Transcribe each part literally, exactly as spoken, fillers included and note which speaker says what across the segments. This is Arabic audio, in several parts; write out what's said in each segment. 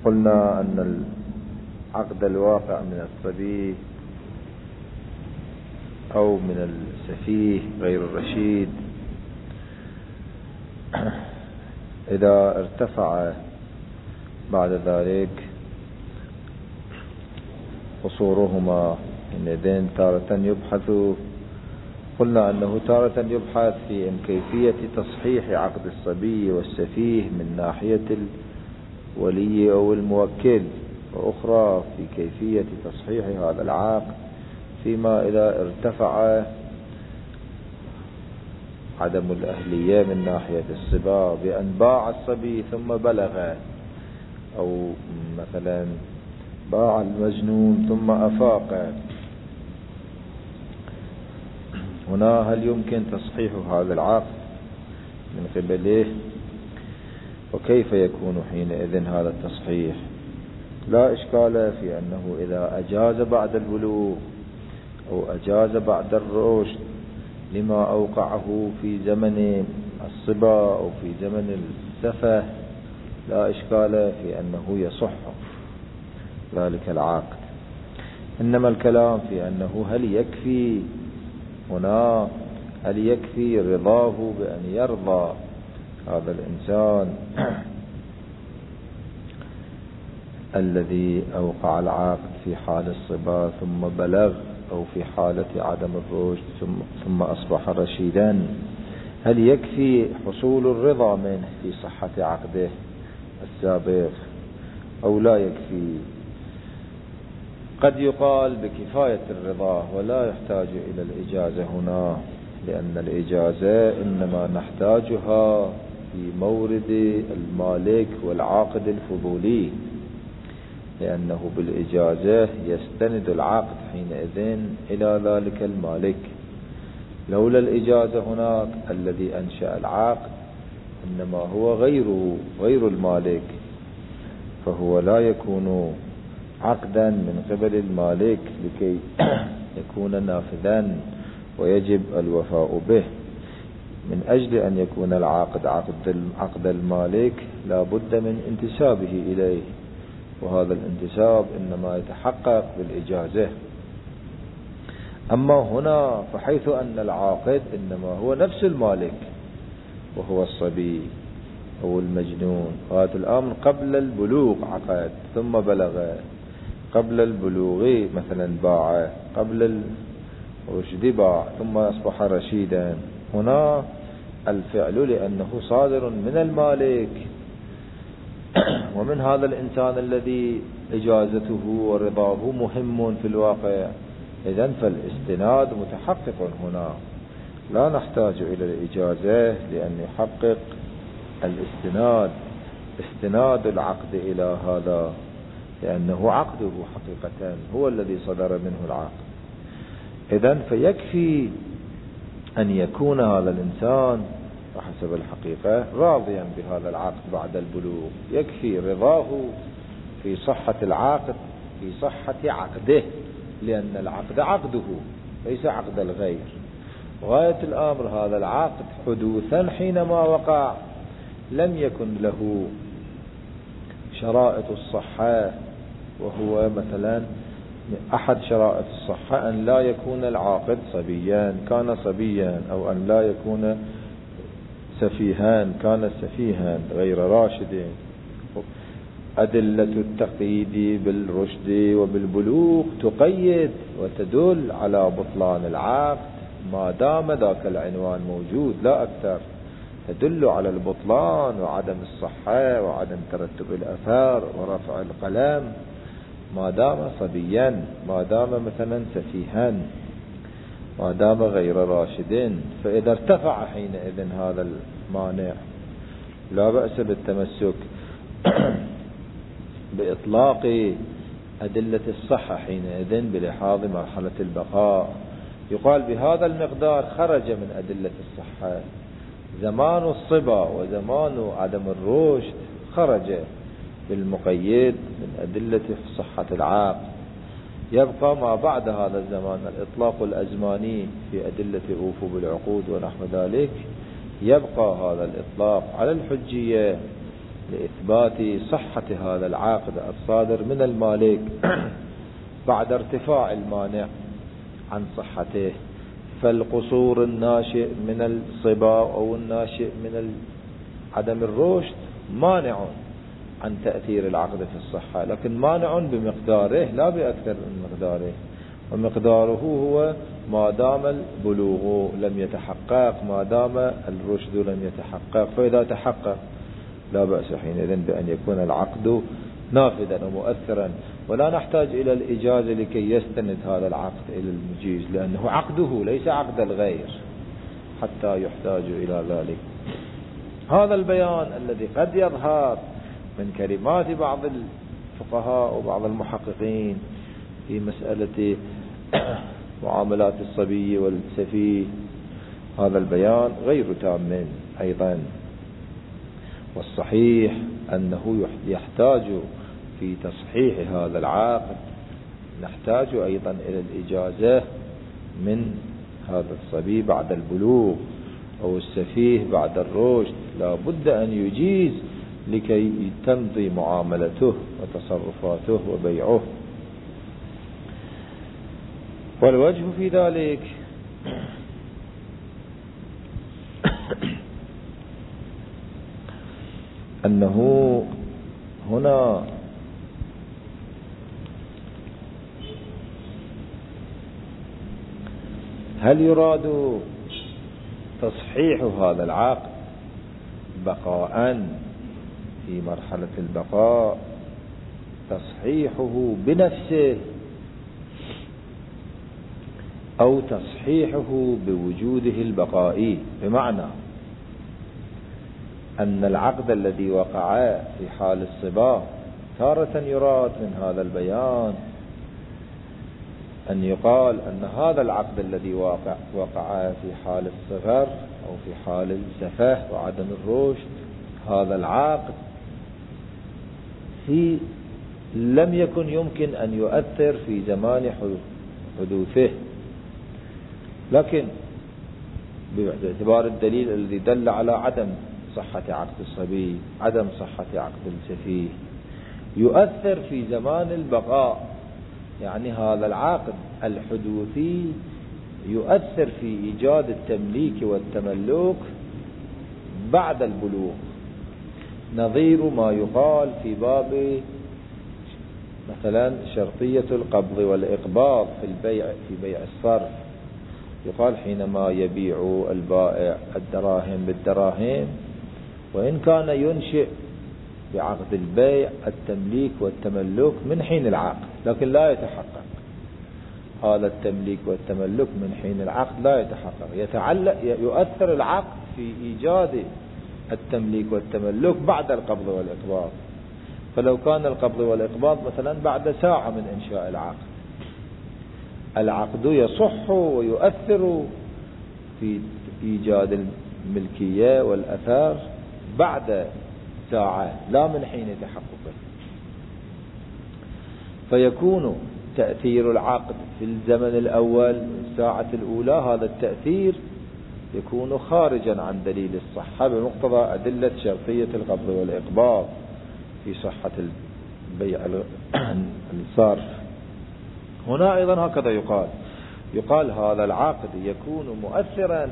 Speaker 1: قلنا أن العقد الواقع من الصبي أو من السفيه غير الرشيد إذا ارتفع بعد ذلك قصورهما حينئذ تارة يبحث. قلنا أنه تارة يبحث في كيفية تصحيح عقد الصبي والسفيه من ناحية الولي أو الموكل، وأخرى في كيفية تصحيح هذا العقد فيما إذا ارتفع عدم الأهلية من ناحية الصبا بأن باع الصبي ثم بلغ، أو مثلا باع المجنون ثم أفاق. هنا هل يمكن تصحيح هذا العقد من قبله؟ وكيف يكون حينئذ هذا التصحيح؟ لا إشكال في أنه إذا أجاز بعد البلوغ أو أجاز بعد الرشد لما أوقعه في زمن الصبا أو في زمن السفه، لا إشكال في أنه يصح ذلك العقد. إنما الكلام في أنه هل يكفي هنا، هل يكفي رضاه بأن يرضى هذا الإنسان الذي أوقع العقد في حال الصبا ثم بلغ، أو في حالة عدم الرشد ثم, ثم أصبح رشيدا، هل يكفي حصول الرضا منه في صحة عقده السابق أو لا يكفي؟ قد يقال بكفاية الرضا ولا يحتاج إلى الإجازة هنا، لأن الإجازة إنما نحتاجها في مورد المالك والعاقد الفضولي، لأنه بالإجازة يستند العقد حينئذ إلى ذلك المالك. لولا الإجازة هناك الذي أنشأ العقد إنما هو غيره غير المالك، فهو لا يكون عقدا من قبل المالك لكي يكون نافذا ويجب الوفاء به. من أجل أن يكون العقد عقد عقد المالك لا بد من انتسابه إليه، وهذا الانتساب إنما يتحقق بالإجازة. أما هنا فحيث أن العاقد إنما هو نفس المالك وهو الصبي أو المجنون، هذا الأمر قبل البلوغ عقد ثم بلغ، قبل البلوغ مثلا باع، قبل الرشد باع ثم أصبح رشيدا، هنا الفعل لأنه صادر من المالك ومن هذا الإنسان الذي إجازته ورضاه مهم في الواقع، إذن فالاستناد متحقق هنا، لا نحتاج إلى الإجازة لأن يحقق الاستناد استناد العقد إلى هذا، لأنه عقده حقيقة هو الذي صدر منه العقد. إذن فيكفي أن يكون هذا الإنسان وحسب الحقيقة راضيا بهذا العقد بعد البلوغ، يكفي رضاه في صحة العقد في صحة عقده، لأن العقد عقده ليس عقد الغير. غاية الأمر هذا العقد حدوثا حينما وقع لم يكن له شرائط الصحة، وهو مثلا أحد شرائط الصحة أن لا يكون العاقد صبيا كان صبيا، أو أن لا يكون سفيها كان سفيها غير راشد. أدلة التقييد بالرشد وبالبلوغ تقيد وتدل على بطلان العقد ما دام ذاك العنوان موجود لا أكثر، تدل على البطلان وعدم الصحة وعدم ترتب الأثار ورفع القلم ما دام صبيا، ما دام مثلا سفيها، ما دام غير راشد. فإذا ارتفع حينئذ هذا المانع لا بأس بالتمسك بإطلاق أدلة الصحة حينئذ بلحاظ مرحلة البقاء. يقال بهذا المقدار خرج من أدلة الصحة، زمان الصبا وزمان عدم الرشد خرج بالمقيد من أدلة صحة العقد. يبقى ما بعد هذا الزمان الإطلاق الأزماني في أدلة أوفوا بالعقود ونحو ذلك، يبقى هذا الإطلاق على الحجية لإثبات صحة هذا العقد الصادر من المالك بعد ارتفاع المانع عن صحته. فالقصور الناشئ من الصبا أو الناشئ من عدم الرشد مانع عن تأثير العقد في الصحة، لكن مانع بمقداره لا بأكثر من مقداره، ومقداره هو ما دام البلوغ لم يتحقق، ما دام الرشد لم يتحقق. فإذا تحقق لا بأس حينئذ بأن يكون العقد نافذا ومؤثرا، ولا نحتاج إلى الإجازة لكي يستند هذا العقد إلى المجيز، لأنه عقده ليس عقد الغير حتى يحتاج إلى ذلك. هذا البيان الذي قد يظهر من كلمات بعض الفقهاء وبعض المحققين في مسألة معاملات الصبي والسفيه، هذا البيان غير تام أيضا. والصحيح أنه يحتاج في تصحيح هذا العقد، نحتاج أيضا إلى الإجازة من هذا الصبي بعد البلوغ أو السفيه بعد الرشد، لا بد أن يجيز لكي تمضي معاملته وتصرفاته وبيعه. والوجه في ذلك أنه هنا هل يراد تصحيح هذا العقد بقاء في مرحلة البقاء، تصحيحه بنفسه، أو تصحيحه بوجوده البقائي؟ بمعنى أن العقد الذي وقع في حال الصبا تارة يراد من هذا البيان أن يقال أن هذا العقد الذي وقع, وقع في حال الصغر أو في حال السفه وعدم الرشد، هذا العقد في لم يكن يمكن أن يؤثر في زمان حدوثه، لكن باعتبار الدليل الذي دل على عدم صحة عقد الصبي، عدم صحة عقد السفيه، يؤثر في زمان البقاء. يعني هذا العقد الحدوثي يؤثر في إيجاد التمليك والتملك بعد البلوغ، نظير ما يقال في باب مثلا شرطية القبض والإقباض في البيع، في بيع الصرف. يقال حينما يبيع البائع الدراهم بالدراهم، وإن كان ينشئ بعقد البيع التمليك والتملك من حين العقد، لكن لا يتحقق هذا التمليك والتملك من حين العقد، لا يتحقق. يتعلق يؤثر العقد في إيجاد التمليك والتملك بعد القبض والإقباض. فلو كان القبض والإقباض مثلا بعد ساعة من إنشاء العقد، العقد يصح ويؤثر في إيجاد الملكية والأثار بعد ساعة لا من حين تحققه. فيكون تأثير العقد في الزمن الأول الساعة الأولى، هذا التأثير يكون خارجا عن دليل الصحة بمقتضى أدلة شرطية القبض والإقباض في صحة البيع الصرف. هنا أيضا هكذا يقال يقال هذا العقد يكون مؤثرا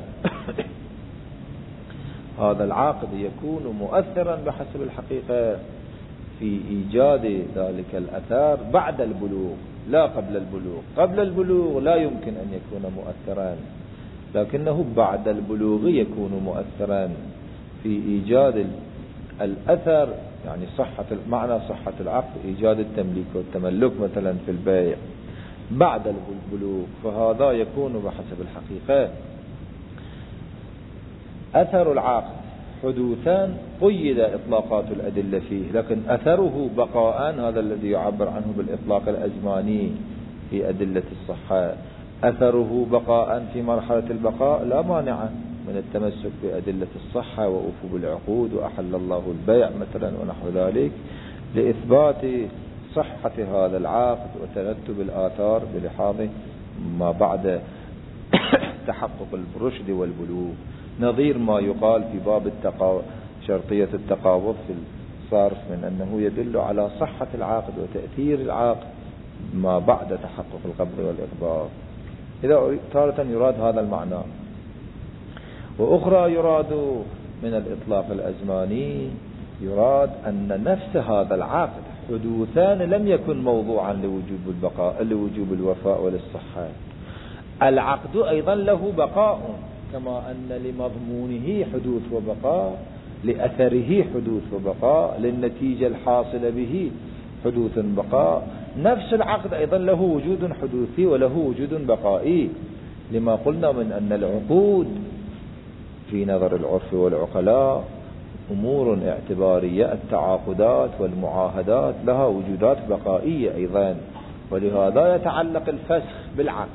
Speaker 1: هذا العقد يكون مؤثرا بحسب الحقيقة في إيجاد ذلك الأثار بعد البلوغ لا قبل البلوغ. قبل البلوغ لا يمكن أن يكون مؤثرا، لكنه بعد البلوغ يكون مؤثرا في إيجاد الأثر، يعني صحة معنى صحة العقد إيجاد التمليك والتملك مثلا في البيع بعد البلوغ، فهذا يكون بحسب الحقيقة أثر العقد حدوثا قيد إطلاقات الأدلة فيه، لكن أثره بقاء، هذا الذي يعبر عنه بالإطلاق الأزماني في أدلة الصحة. أثره بقاء في مرحلة البقاء لا مانع من التمسك بأدلة الصحة وأوفوا بالعقود وأحل الله البيع مثلا ونحو ذلك، لإثبات صحة هذا العقد وترتب الآثار بلحاظ ما بعد تحقق الرشد والبلوغ، نظير ما يقال في باب التقا... شرطية التقابض في الصرف من أنه يدل على صحة العقد وتأثير العقد ما بعد تحقق القبض والإقباض. إذا تارة يراد هذا المعنى، وأخرى يراد من الإطلاق الأزماني يراد أن نفس هذا العقد حدوثان لم يكن موضوعا لوجوب البقاء لوجوب الوفاء وللصحة. العقد أيضا له بقاء، كما أن لمضمونه حدوث وبقاء، لأثره حدوث وبقاء، للنتيجة الحاصلة به حدوث بقاء. نفس العقد أيضا له وجود حدوثي وله وجود بقائي، لما قلنا من أن العقود في نظر العرف والعقلاء أمور اعتبارية، التعاقدات والمعاهدات لها وجودات بقائية أيضا، ولهذا يتعلق الفسخ بالعقد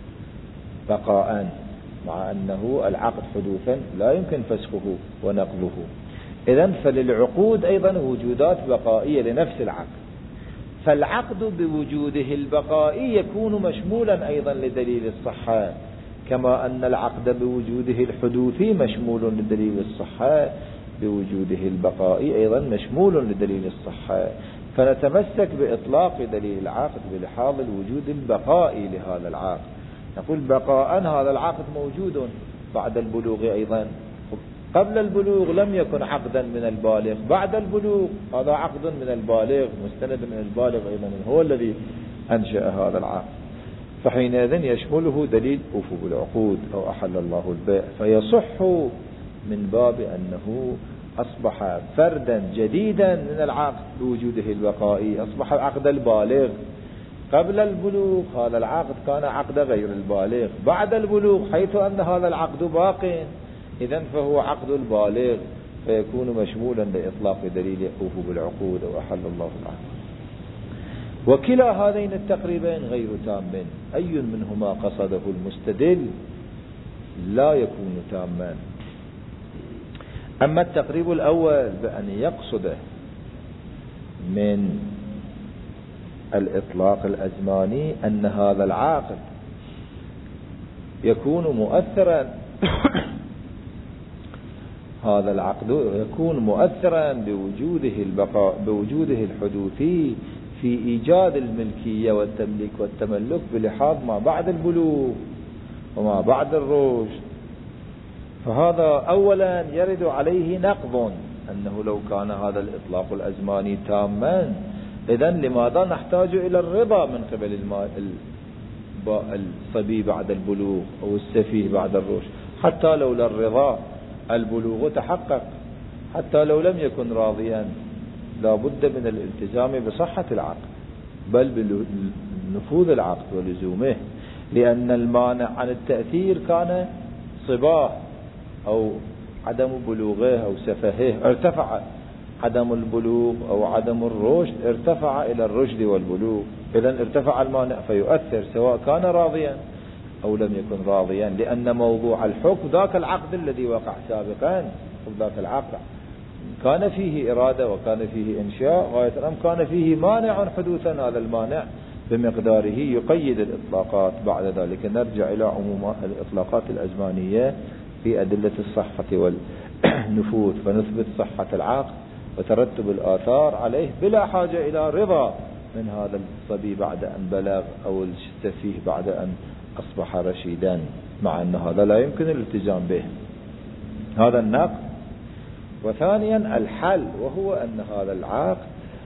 Speaker 1: بقاء، مع أنه العقد حدوثا لا يمكن فسخه ونقضه. إذن فللعقود أيضا وجودات بقائية لنفس العقد، فالعقد بوجوده البقائي يكون مشمولا أيضا لدليل الصحة، كما أن العقد بوجوده الحدوثي مشمول لدليل الصحة، بوجوده البقائي أيضا مشمول لدليل الصحة. فنتمسك بإطلاق دليل العقد بلحاظ الوجود البقائي لهذا العقد، نقول بقاء هذا العقد موجود بعد البلوغ أيضا، قبل البلوغ لم يكن عقدا من البالغ، بعد البلوغ هذا عقد من البالغ مستند من البالغ أيضا، هو الذي أنشأ هذا العقد، فحينئذ يشمله دليل وفوق العقود أو أحل الله البيع، فيصح من باب أنه أصبح فردا جديدا من العقد بوجوده البقائي، أصبح عقد البالغ. قبل البلوغ هذا العقد كان عقد غير البالغ، بعد البلوغ حيث أن هذا العقد باق إذن فهو عقد البالغ، فيكون مشمولا لإطلاق دليل يحوف بالعقود أو أحل الله العقد. وكلا هذين التقريبين غير تام، أي منهما قصده المستدل لا يكون تاما. أما التقريب الأول بأن يقصد من الإطلاق الأزماني أن هذا العقد يكون مؤثرا هذا العقد يكون مؤثرا بوجوده البقاء بوجوده الحدوثي في إيجاد الملكية والتمليك والتملك بلحاظ ما بعد البلوغ وما بعد الرشد، فهذا أولا يرد عليه نقض، أنه لو كان هذا الإطلاق الأزماني تاما إذن لماذا نحتاج إلى الرضا من قبل الصبي بعد البلوغ أو السفيه بعد الرشد؟ حتى لولا الرضا البلوغ تحقق، حتى لو لم يكن راضيا لا بد من الالتزام بصحة العقد بل بنفوذ العقد ولزومه، لأن المانع عن التأثير كان صباه أو عدم بلوغه أو سفهه، ارتفع عدم البلوغ أو عدم الرشد ارتفع إلى الرشد والبلوغ، إذن ارتفع المانع فيؤثر سواء كان راضيا أو لم يكن راضيا، لأن موضوع الحكم ذاك العقد الذي وقع سابقا، ذاك العقد كان فيه إرادة وكان فيه إنشاء، غاية الأمر كان فيه مانع حدوثا، هذا المانع بمقداره يقيد الإطلاقات. بعد ذلك نرجع إلى عموم الإطلاقات الأزمانية في أدلة الصحة والنفوذ، فنثبت صحة العقد وترتب الآثار عليه بلا حاجة إلى رضا من هذا الصبي بعد أن بلغ أو السفيه بعد أن أصبح رشيدا، مع أن هذا لا يمكن الالتزام به. هذا النقد. وثانيا الحل، وهو أن هذا العقد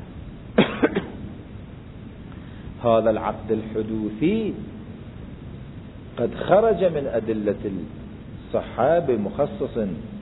Speaker 1: هذا العقد الحدوثي قد خرج من أدلة الصحة بمخصص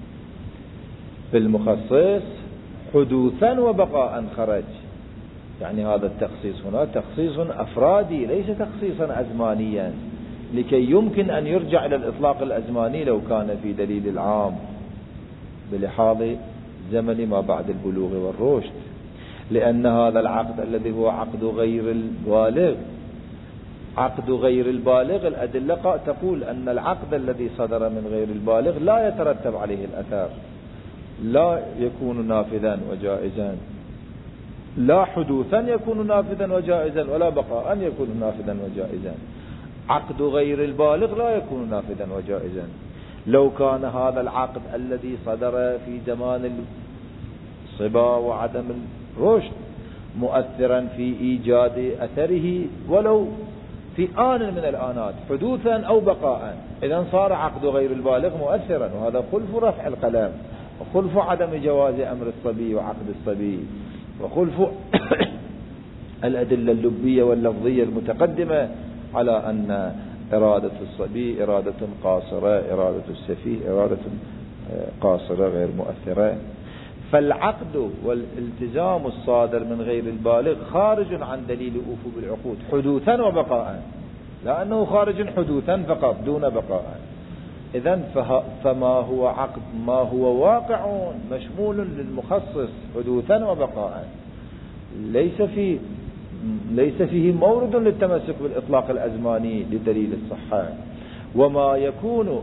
Speaker 1: بالمخصص حدوثا وبقاء خرج، يعني هذا التخصيص هنا تخصيص أفرادي ليس تخصيصا أزمانيا، لكي يمكن أن يرجع إلى الإطلاق الأزماني لو كان في دليل العام بلحاظ زمن ما بعد البلوغ والرشد، لأن هذا العقد الذي هو عقد غير البالغ عقد غير البالغ الأدلة تقول أن العقد الذي صدر من غير البالغ لا يترتب عليه الأثر، لا يكون نافذا وجائزا، لا حدوثا يكون نافذا وجائزا ولا بقاء يكون نافذا وجائزا. عقد غير البالغ لا يكون نافذا وجائزا. لو كان هذا العقد الذي صدر في زمان الصبا وعدم الرشد مؤثرا في إيجاد أثره ولو في آن من الآنات حدوثا أو بقاء، إذن صار عقد غير البالغ مؤثرا، وهذا خلف رفع القلم وخلف عدم جواز أمر الصبي وعقد الصبي وخلف الأدلة اللبية واللفظية المتقدمة على أن إرادة الصبي إرادة قاصرة، إرادة السفيه إرادة قاصرة غير مؤثرة. فالعقد والالتزام الصادر من غير البالغ خارج عن دليل أوفوا بالعقود حدوثا وبقاء، لأنه خارج حدوثا فقط دون بقاء. إذن فما هو عقد ما هو واقع مشمول للمخصص حدوثا وبقاء، ليس فيه ليس فيه مورد للتمسك بالإطلاق الأزماني لدليل الصحة. وما يكون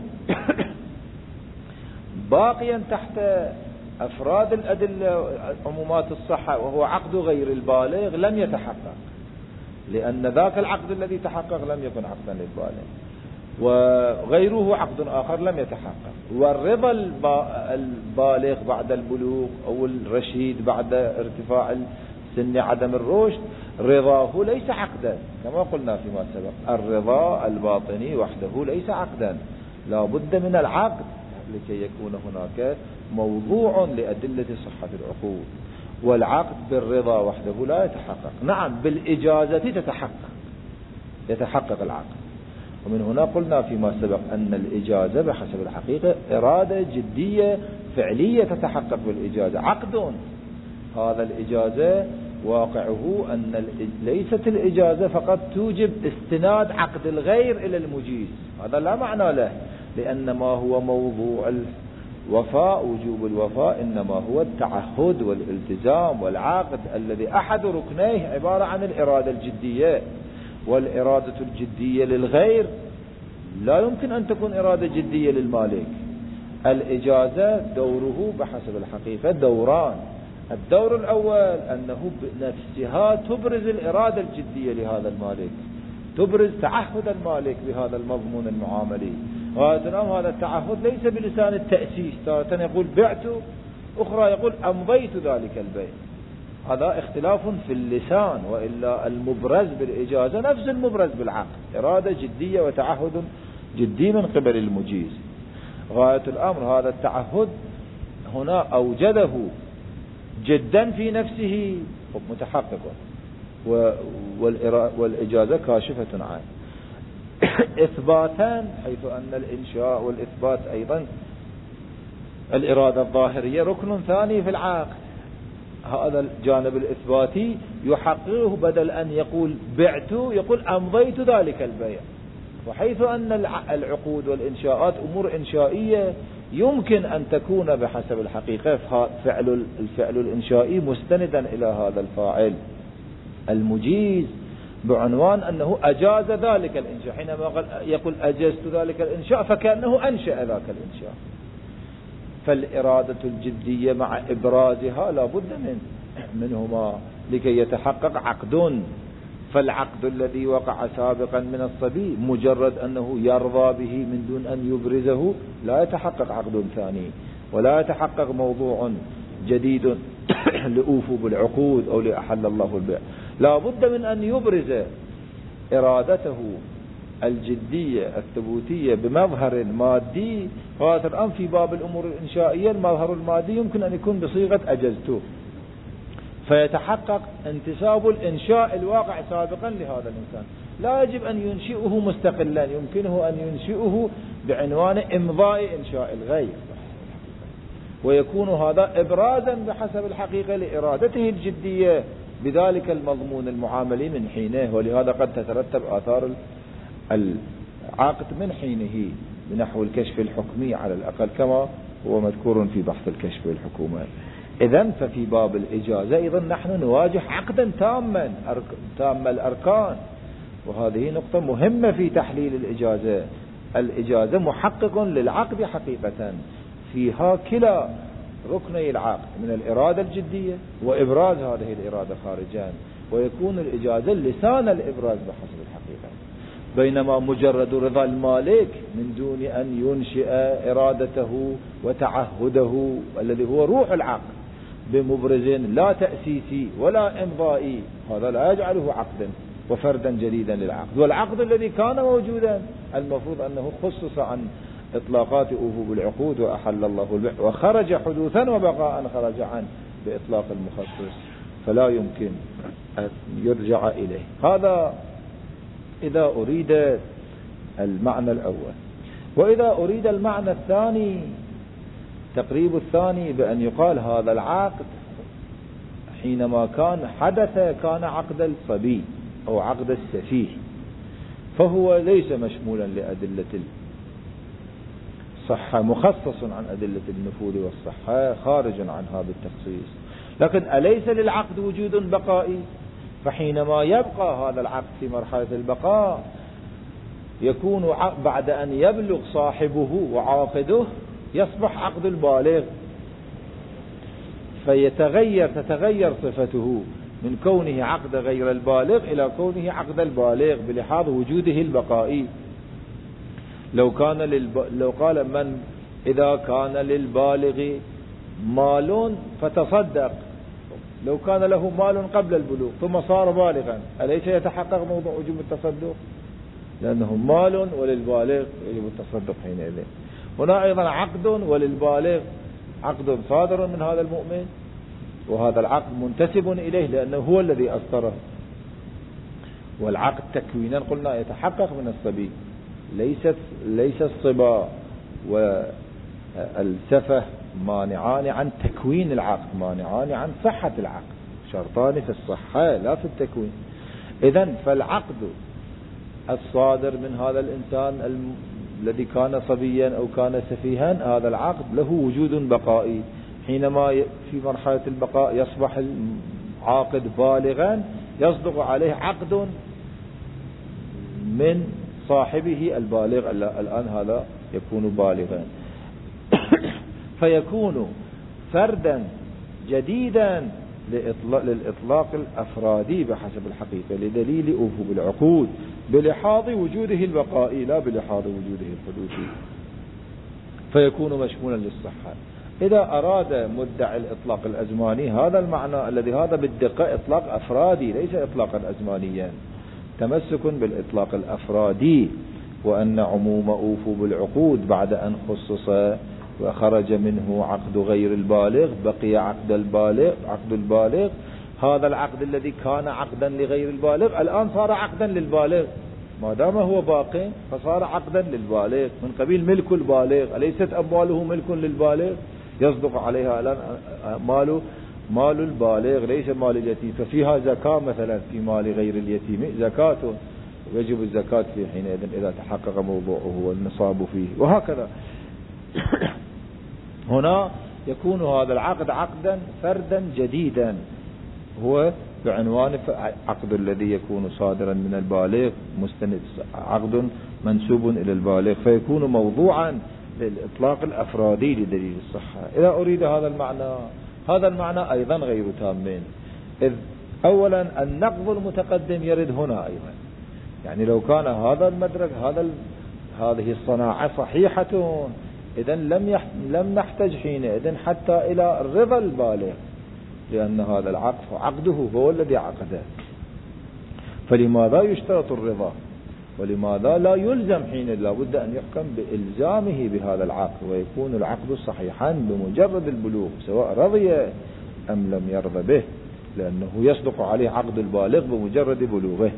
Speaker 1: باقيا تحت أفراد الأدلة عمومات الصحة وهو عقد غير البالغ لم يتحقق، لأن ذاك العقد الذي تحقق لم يكن عقدا للبالغ، وغيره عقد آخر لم يتحقق. والرضا البالغ بعد البلوغ أو الرشيد بعد ارتفاع سن عدم الرشد رضاه ليس عقدا كما قلنا فيما سبق. الرضا الباطني وحده ليس عقدا، لا بد من العقد لكي يكون هناك موضوع لأدلة صحة العقود. والعقد بالرضا وحده لا يتحقق. نعم بالإجازة تتحقق يتحقق العقد، ومن هنا قلنا فيما سبق أن الإجازة بحسب الحقيقة إرادة جدية فعلية تتحقق بالإجازة. عقد هذا الإجازة واقعه أن ليست الإجازة فقط توجب استناد عقد الغير إلى المجيز، هذا لا معنى له، لأن ما هو موضوع الوفاء وجوب الوفاء إنما هو التعهد والالتزام والعقد الذي أحد ركنيه عبارة عن الإرادة الجدية. والإرادة الجدية للغير لا يمكن أن تكون إرادة جدية للمالك. الإجازة دوره بحسب الحقيقة دوران. الدور الأول أنه بنفسها تبرز الإرادة الجدية لهذا المالك، تبرز تعهد المالك بهذا المضمون المعاملي. وهذا هذا التعهد ليس بلسان التأسيس، تارة يقول بعت، أخرى يقول أمضيت ذلك البيع. هذا اختلاف في اللسان، وإلا المبرز بالإجازة نفس المبرز بالعقد، إرادة جدية وتعهد جدي من قبل المجيز. غاية الأمر هذا التعهد هنا أوجده جدا في نفسه متحقق، والإجازة كاشفة عنه. إثباتا حيث أن الإنشاء والإثبات أيضا الإرادة الظاهرية ركن ثاني في العقد. هذا الجانب الإثباتي يحققه، بدل أن يقول بعت يقول أمضيت ذلك البيع. وحيث أن العقود والإنشاءات أمور إنشائية يمكن أن تكون بحسب الحقيقة فعل الفعل الإنشائي مستندا إلى هذا الفاعل المجيز بعنوان أنه أجاز ذلك الإنشاء. حينما يقول أجزت ذلك الإنشاء فكأنه أنشأ ذاك الإنشاء. فالإرادة الجدية مع إبرازها لا بد من منهما لكي يتحقق عقد. فالعقد الذي وقع سابقا من الصبي مجرد أنه يرضى به من دون أن يبرزه لا يتحقق عقد ثاني، ولا يتحقق موضوع جديد لأوفوا بالعقود أو لأحل الله البيع. لا بد من أن يبرز إرادته الجدية الثبوتية بمظهر مادي. هذا الآن في باب الأمور الإنشائية المظهر المادي يمكن أن يكون بصيغة أجزته، فيتحقق انتساب الإنشاء الواقع سابقا لهذا الإنسان. لا يجب أن ينشئه مستقلا، يمكنه أن ينشئه بعنوان إمضاء إنشاء الغير، ويكون هذا إبرازا بحسب الحقيقة لإرادته الجدية بذلك المضمون المعاملي من حينه. ولهذا قد تترتب آثار العقد من حينه بنحو الكشف الحكمي على الأقل كما هو مذكور في بحث الكشف والحكومة. إذن ففي باب الإجازة أيضا نحن نواجه عقدا تاما تام الأركان، وهذه نقطة مهمة في تحليل الإجازة. الإجازة محقق للعقد حقيقة، فيها كلا ركني العقد من الإرادة الجدية وإبراز هذه الإرادة خارجا، ويكون الإجازة لسان الإبراز بحسب الحقيقة. بينما مجرد رضا المالك من دون أن ينشئ إرادته وتعهده الذي هو روح العقد بمبرز لا تأسيسي ولا إمضائي، هذا لا يجعله عقدا وفردا جديدا للعقد. والعقد الذي كان موجودا المفروض أنه خصص عن إطلاقات أوفوا بالعقود وأحل الله البيع، وخرج حدوثا وبقاء خرج عنه بإطلاق المخصص، فلا يمكن أن يرجع إليه. هذا إذا أريد المعنى الأول. وإذا أريد المعنى الثاني، تقريب الثاني، بأن يقال هذا العقد حينما كان حدث كان عقد الصبي أو عقد السفيه، فهو ليس مشمولا لأدلة الصحة، مخصص عن أدلة النفوذ والصحة، خارج عنها بالتخصيص. لكن أليس للعقد وجود بقائي؟ فحينما يبقى هذا العقد في مرحلة البقاء يكون بعد أن يبلغ صاحبه وعاقده يصبح عقد البالغ، فيتغير تتغير صفته من كونه عقد غير البالغ إلى كونه عقد البالغ بلحاظ وجوده البقائي. لو كان للب... لو قال من إذا كان للبالغ مال فتصدق، لو كان له مال قبل البلوغ ثم صار بالغا، أليس يتحقق موضوع وجوب التصدق؟ لأنه مال وللبالغ يجب التصدق حينئذ. هنا أيضا عقد وللبالغ عقد صادر من هذا المؤمن، وهذا العقد منتسب إليه لأنه هو الذي أصدره. والعقد تكوينا قلنا يتحقق من الصبي، ليست ليس الصبا والسفه مانعان عن تكوين العقد، مانعان عن صحة العقد، شرطان في الصحة لا في التكوين. إذن فالعقد الصادر من هذا الإنسان الم... الذي كان صبيا أو كان سفيها، هذا العقد له وجود بقائي. حينما في مرحلة البقاء يصبح العاقد بالغا يصدق عليه عقد من صاحبه البالغ، الآن هذا يكون بالغا فيكون فردا جديدا للإطلاق الأفرادي بحسب الحقيقة، لدليل أوفوا بالعقود بلحاظ وجوده البقائي لا بلحاظ وجوده الحدوثي، فيكون مشمولا للصحة. إذا أراد مدعي الإطلاق الأزماني هذا المعنى الذي هذا بالدقة إطلاق أفرادي ليس إطلاقا أزمانيا، تمسك بالإطلاق الأفرادي، وأن عموم أوفوا بالعقود بعد أن خصص وخرج منه عقد غير البالغ بقي عقد البالغ عقد البالغ هذا العقد الذي كان عقدا لغير البالغ الآن صار عقدا للبالغ، ما دام هو باقي فصار عقدا للبالغ من قبيل ملك البالغ. أليست أمواله ملك للبالغ؟ يصدق عليها الآن مال مال البالغ ليس مال اليتيم، ففيها زكاة مثلا في مال غير اليتيم زكاة، ويجب الزكاة في حينئذ إذا تحقق موضوعه والنصاب فيه، وهكذا. هنا يكون هذا العقد عقدا فردا جديدا، هو بعنوان عقد الذي يكون صادرا من البالغ مستند عقد منسوب إلى البالغ، فيكون موضوعا للإطلاق الأفرادي لدليل الصحة. إذا أريد هذا المعنى، هذا المعنى أيضا غير تامين، إذ أولا النقض المتقدم يرد هنا أيضا، يعني لو كان هذا المدرك هذا هذه الصناعة صحيحة إذن لم يح... لم نحتاج حينئذ حتى إلى رضا البالغ، لأن هذا العقد عقده هو الذي عقده، فلماذا يشترط الرضا؟ ولماذا لا يلزم حين لا بد أن يحكم بإلزامه بهذا العقد، ويكون العقد صحيحا بمجرد البلوغ سواء رضي أم لم يرضى به، لأنه يصدق عليه عقد البالغ بمجرد بلوغه.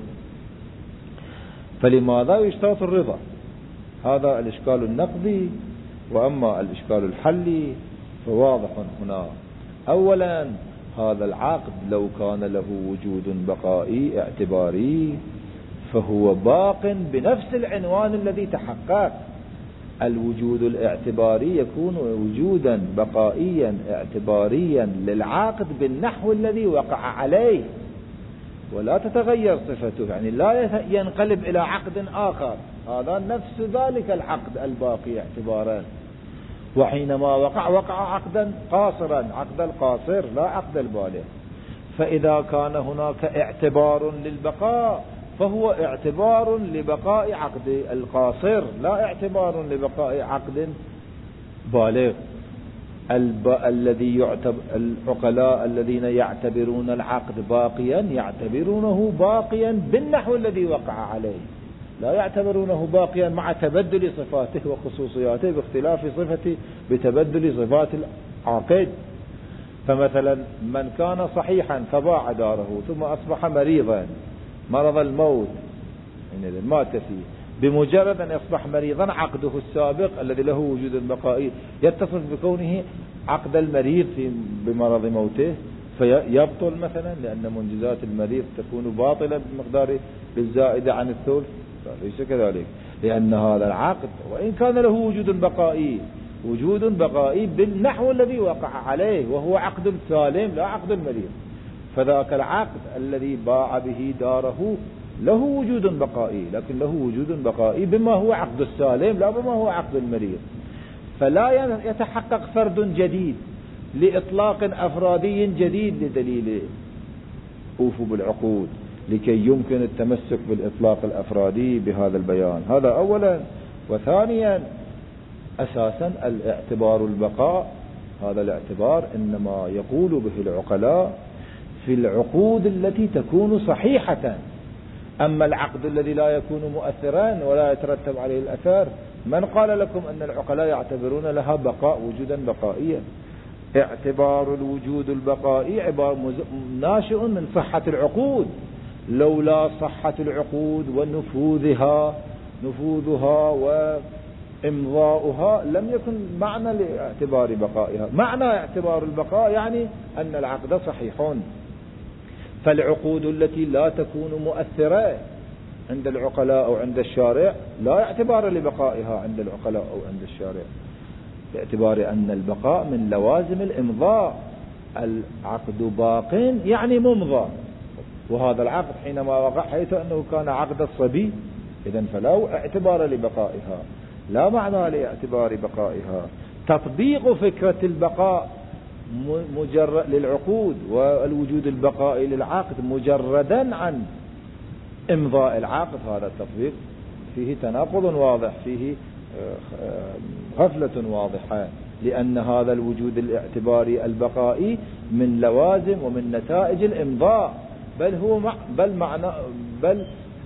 Speaker 1: فلماذا يشترط الرضا؟ هذا الإشكال النقدي. وأما الإشكال الحلي فواضح هنا. أولا هذا العقد لو كان له وجود بقائي اعتباري فهو باق بنفس العنوان الذي تحقق. الوجود الاعتباري يكون وجودا بقائيا اعتباريا للعقد بالنحو الذي وقع عليه، ولا تتغير صفته، يعني لا ينقلب إلى عقد آخر، هذا نفس ذلك العقد الباقي اعتبارا. وحينما وقع وقع عقدا قاصرا، عقد القاصر لا عقد البالغ. فإذا كان هناك اعتبار للبقاء فهو اعتبار لبقاء عقد القاصر لا اعتبار لبقاء عقد بالغ. الذي يعتبر العقلاء الذين يعتبرون العقد باقيا يعتبرونه باقيا بالنحو الذي وقع عليه، لا يعتبرونه باقيا مع تبدل صفاته وخصوصياته باختلاف صفته بتبدل صفات العاقد. فمثلا من كان صحيحا فباع داره ثم أصبح مريضا مرض الموت يعني مات فيه، بمجرد أن يصبح مريضا عقده السابق الذي له وجود بقائي يتصف بكونه عقد المريض في بمرض موته فيبطل مثلا، لأن منجزات المريض تكون باطلة بمقدار بالزائدة عن الثلث. ليس كذلك، لأن هذا العقد وإن كان له وجود بقائي وجود بقائي بالنحو الذي وقع عليه وهو عقد السالم لا عقد المريض، فذاك العقد الذي باع به داره له وجود بقائي لكن له وجود بقائي بما هو عقد السالم لا بما هو عقد المريض. فلا يتحقق فرد جديد لإطلاق أفرادي جديد لدليل أوفوا بالعقود لكي يمكن التمسك بالإطلاق الأفرادي بهذا البيان. هذا أولا. وثانيا أساسا الاعتبار البقاء، هذا الاعتبار إنما يقول به العقلاء في العقود التي تكون صحيحة، أما العقد الذي لا يكون مؤثرا ولا يترتب عليه الأثر من قال لكم أن العقلاء يعتبرون لها بقاء وجودا بقائيا؟ اعتبار الوجود البقائي عبارة ناشئ من صحة العقود، لولا صحة العقود ونفوذها نفوذها وإمضاؤها لم يكن معنى لاعتبار بقائها. معنى اعتبار البقاء يعني أن العقد صحيح. فالعقود التي لا تكون مؤثرة عند العقلاء أو عند الشارع لا اعتبار لبقائها عند العقلاء أو عند الشارع، باعتبار أن البقاء من لوازم الإمضاء. العقد باق يعني ممضى، وهذا العقد حينما وقع حيث أنه كان عقد الصبي إذن فلا اعتبار لبقائها لا معنى لاعتبار بقائها. تطبيق فكرة البقاء مجرد للعقود والوجود البقائي للعقد مجردا عن إمضاء العقد، هذا التطبيق فيه تناقض واضح، فيه غفلة واضحة، لأن هذا الوجود الاعتباري البقائي من لوازم ومن نتائج الإمضاء، بل هو مع بل معنى بل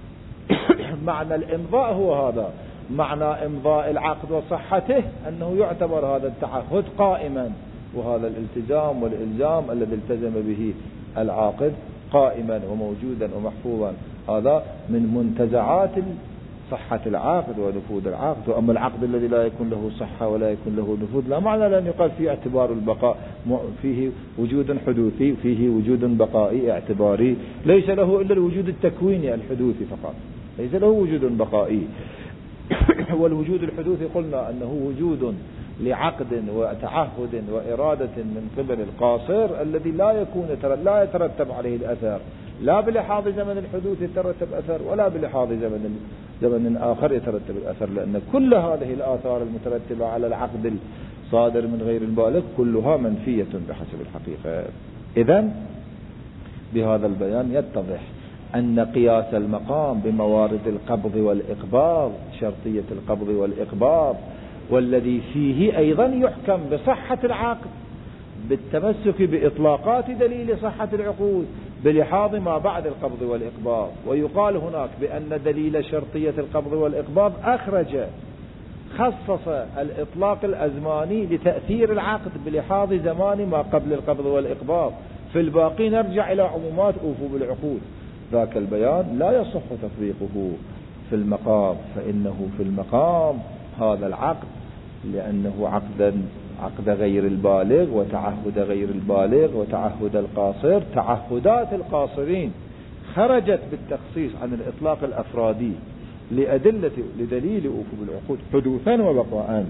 Speaker 1: معنى الإمضاء هو هذا معنى إمضاء العقد وصحته أنه يعتبر هذا التعهد قائما، وهذا الالتزام والإلزام الذي التزم به العاقد قائما وموجودا ومحفوظا، هذا من منتزعات صحة العقد ونفوذ العقد. وأما العقد الذي لا يكون له صحة ولا يكون له نفوذ لا معنى لأن يقال فيه اعتبار البقاء، فيه وجود حدوثي فيه وجود بقائي اعتباري، ليس له إلا الوجود التكويني الحدوثي فقط، ليس له وجود بقائي. والوجود الحدوثي قلنا أنه وجود لعقد وتعهد وإرادة من قبل القاصر الذي لا يكون لا يترتب عليه الأثر، لا بلحاظ زمن الحدوث يترتب أثر ولا بلحاظ زمن زمن آخر يترتب الأثر، لأن كل هذه الآثار المترتبة على العقد الصادر من غير البالغ كلها منفية بحسب الحقيقة. إذن بهذا البيان يتضح أن قياس المقام بموارد القبض والإقباض، شرطية القبض والإقباض، والذي فيه أيضا يحكم بصحة العقد بالتمسك بإطلاقات دليل صحة العقود بلحاظ ما بعد القبض والإقباض. ويقال هناك بأن دليل شرطية القبض والإقباض أخرج خصص الإطلاق الأزماني لتأثير العقد بلحاظ زمان ما قبل القبض والإقباض، في الباقي نرجع إلى عمومات أوفوا بالعقود. ذاك البيان لا يصح تطبيقه في المقام، فإنه في المقام هذا العقد لأنه عقدا عقد غير البالغ وتعهد غير البالغ وتعهد القاصر، تعهدات القاصرين خرجت بالتخصيص عن الإطلاق الأفرادي لأدلة لدليل أوفوا بالعقود حدوثا وبقاء،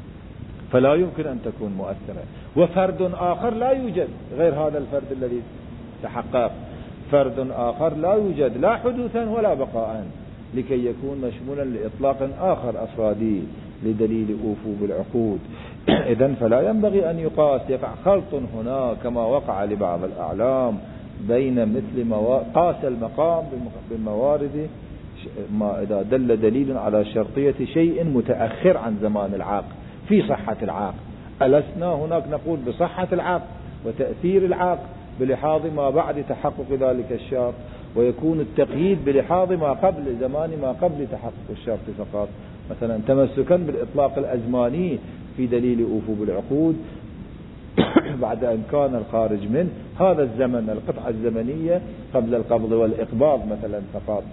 Speaker 1: فلا يمكن أن تكون مؤثرة. وفرد آخر لا يوجد غير هذا الفرد الذي تحقق، فرد آخر لا يوجد لا حدوثا ولا بقاء لكي يكون مشمولا لإطلاق آخر أفرادي لدليل أوفوا بالعقود. إذن فلا ينبغي أن يقاس، يقع خلط هنا كما وقع لبعض الأعلام بين مثل موا... قاس المقام بموارد ما إذا دل دليل على شرطية شيء متأخر عن زمان العقد في صحة العقد، ألسنا هناك نقول بصحة العقد وتأثير العقد بلحاظ ما بعد تحقق ذلك الشرط، ويكون التقييد بلحاظ ما قبل زمان ما قبل تحقق الشرط فقط، مثلا تمسكا بالإطلاق الأزماني في دليل أوفوا بالعقود بعد أن كان الخارج من هذا الزمن القطعة الزمنية قبل القبض والإقباض مثلا فقط.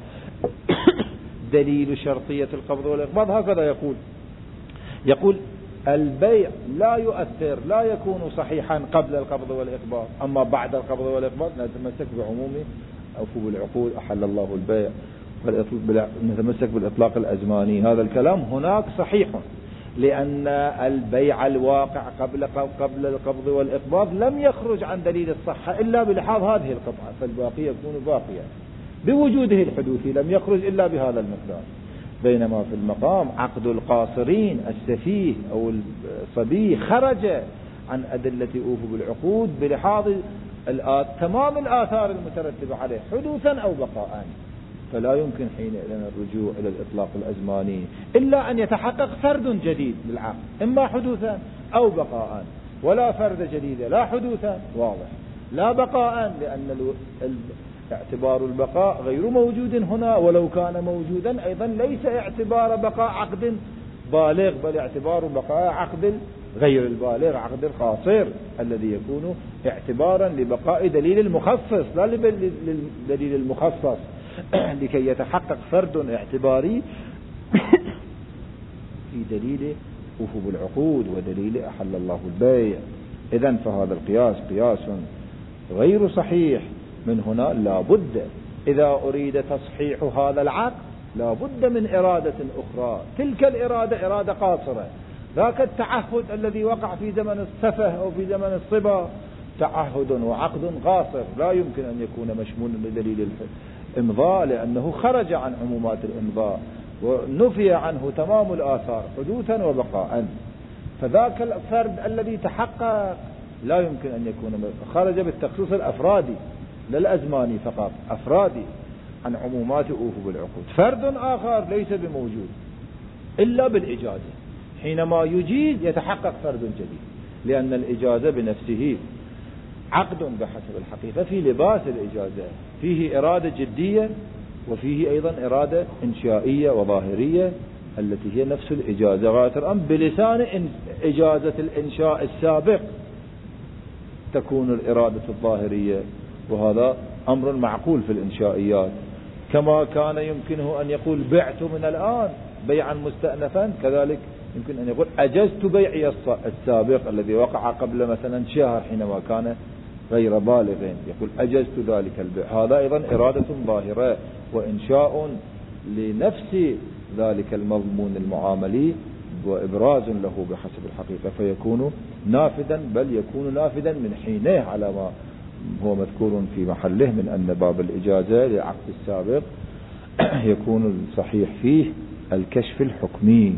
Speaker 1: دليل شرطية القبض والإقباض هكذا يقول يقول البيع لا يؤثر لا يكون صحيحا قبل القبض والإقباض، أما بعد القبض والإقباض نتمسك بعموم أوفوا بالعقود أحل الله البيع، نتمسك بالإطلاق الأزماني. هذا الكلام هناك صحيح، لأن البيع الواقع قبل قبل القبض والإقباض لم يخرج عن دليل الصحة إلا بلحاظ هذه القطعة، فالباقي يكون باقيا بوجوده الحدوثي، لم يخرج إلا بهذا المقدار. بينما في المقام عقد القاصرين السفيه أو الصبي خرج عن أدلة أوفوا بالعقود بلحاظ تمام الآثار المترتبة عليه حدوثا أو بقاء، فلا يمكن حينئذ الرجوع إلى الإطلاق الأزماني إلا أن يتحقق فرد جديد للعقد، إما حدوثا أو بقاء، ولا فرد جديد لا حدوثا واضح لا بقاء، لأن اعتبار البقاء غير موجود هنا، ولو كان موجودا أيضا ليس اعتبار بقاء عقد بالغ، بل اعتبار بقاء عقد غير البالغ عقد القاصر الذي يكون اعتبارا لبقاء دليل المخصص لا لدليل المخصص لكي يتحقق فرد اعتباري في دليل أوفوا بالعقود ودليل أحل الله البيع. إذن فهذا القياس قياس غير صحيح. من هنا لا بد إذا أريد تصحيح هذا العقد لا بد من إرادة أخرى، تلك الإرادة إرادة قاصرة، ذاك التعهد الذي وقع في زمن السفه أو في زمن الصبا تعهد وعقد قاصر لا يمكن أن يكون مشمولا بدليل الإمضاء، لأنه خرج عن عمومات الإمضاء ونفي عنه تمام الآثار حدوثا وبقاء. فذاك الفرد الذي تحقق لا يمكن أن يكون خرج بالتخصيص الأفرادي للأزماني فقط، أفرادي عن عمومات أوفوا بالعقود. فرد آخر ليس بموجود إلا بالإجازة، حينما يجيز يتحقق فرد جديد، لأن الإجازة بنفسه عقد بحسب الحقيقة في لباس الإجازة، فيه إرادة جدية وفيه أيضا إرادة إنشائية وظاهرية التي هي نفس الإجازة غاية الأمر، بلسان إجازة الإنشاء السابق تكون الإرادة الظاهرية، وهذا أمر معقول في الإنشائيات. كما كان يمكنه أن يقول بعت من الآن بيعا مستأنفا، كذلك يمكن أن يقول أجزت بيعي السابق الذي وقع قبل مثلا شهر حينما كان غير بالغ، يقول أجزت ذلك البيع. هذا أيضا إرادة ظاهرة وإنشاء لنفس ذلك المضمون المعاملي وإبراز له بحسب الحقيقة، فيكون نافذا، بل يكون نافذا من حينه على ما هو مذكور في محله من أن باب الإجازة لعقد السابق يكون الصحيح فيه الكشف الحكمي.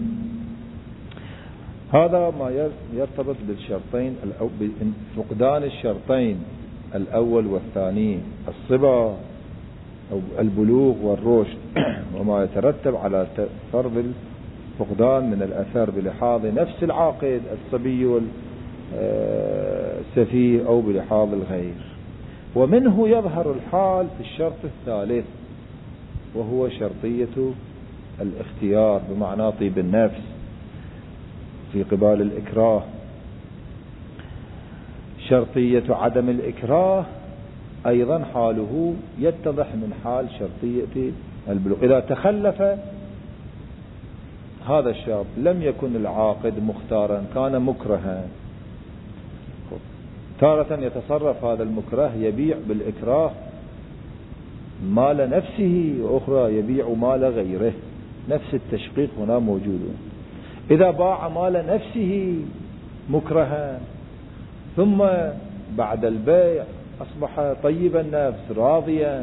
Speaker 1: هذا ما يرتبط بالشرطين فقدان الشرطين الأول والثاني، الصبا أو البلوغ والرشد، وما يترتب على فرض الفقدان من الأثر بلحاظ نفس العاقد الصبي والسفيه أو بلحاظ الغير. ومنه يظهر الحال في الشرط الثالث وهو شرطية الاختيار بمعنى طيب النفس في قبال الإكراه. شرطية عدم الإكراه أيضا حاله يتضح من حال شرطية البلوغ. إذا تخلف هذا الشرط لم يكن العاقد مختارا، كان مكرها، تارة يتصرف هذا المكره يبيع بالإكراه مال نفسه، وأخرى يبيع مال غيره، نفس التشقيق هنا موجود. إذا باع مال نفسه مكرها ثم بعد البيع أصبح طيب النفس راضيا،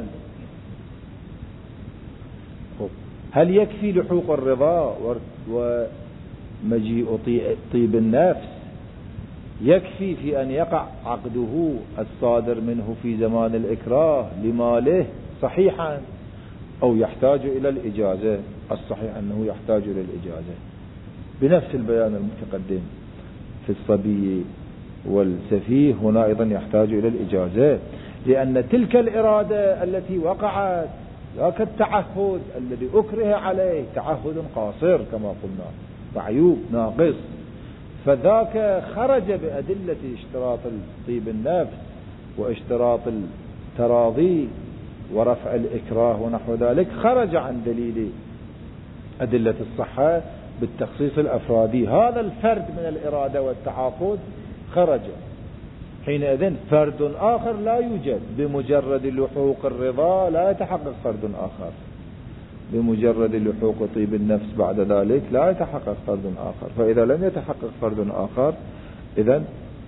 Speaker 1: هل يكفي لحوق الرضا ومجيء طيب النفس يكفي في أن يقع عقده الصادر منه في زمان الإكراه لماله صحيحا، أو يحتاج إلى الإجازة؟ الصحيح أنه يحتاج إلى الإجازة بنفس البيان المتقدم. في الصبي والسفيه هنا أيضا يحتاج إلى الإجازة، لأن تلك الإرادة التي وقعت ذاك التعهد الذي أكره عليه تعهد قاصر كما قلنا، معيوب ناقص، فذاك خرج بأدلة اشتراط طيب النفس واشتراط التراضي ورفع الإكراه ونحو ذلك، خرج عن دليل أدلة الصحة بالتخصيص الأفرادي. هذا الفرد من الإرادة والتعاقد خرج، حينئذ فرد آخر لا يوجد. بمجرد لحوق الرضا لا يتحقق فرد آخر، بمجرد لحوق طيب النفس بعد ذلك لا يتحقق فرد آخر. فإذا لم يتحقق فرد آخر إذن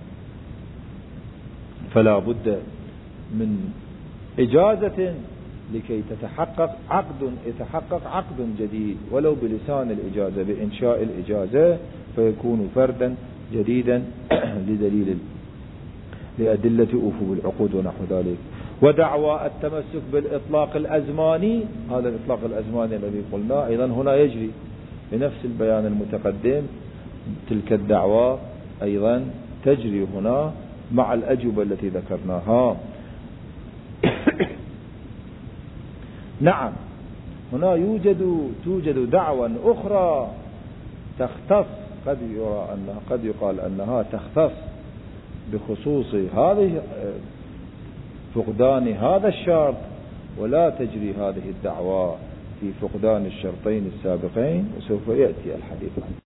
Speaker 1: فلا بد من إجازة لكي تتحقق عقد يتحقق عقد جديد ولو بلسان الإجازة، بإنشاء الإجازة، فيكون فردا جديدا لدليل لأدلة أفو العقود ونحو ذلك. ودعوى التمسك بالإطلاق الأزماني، هذا الإطلاق الأزماني الذي قلنا أيضا هنا يجري بنفس البيان المتقدم، تلك الدعوى أيضا تجري هنا مع الأجوبة التي ذكرناها. نعم، هنا يوجد توجد دعوى أخرى تختص، قد يرى أنها قد يقال أنها تختص بخصوص هذه فقدان هذا الشرط، ولا تجري هذه الدعوى في فقدان الشرطين السابقين، وسوف يأتي الحديث عنه.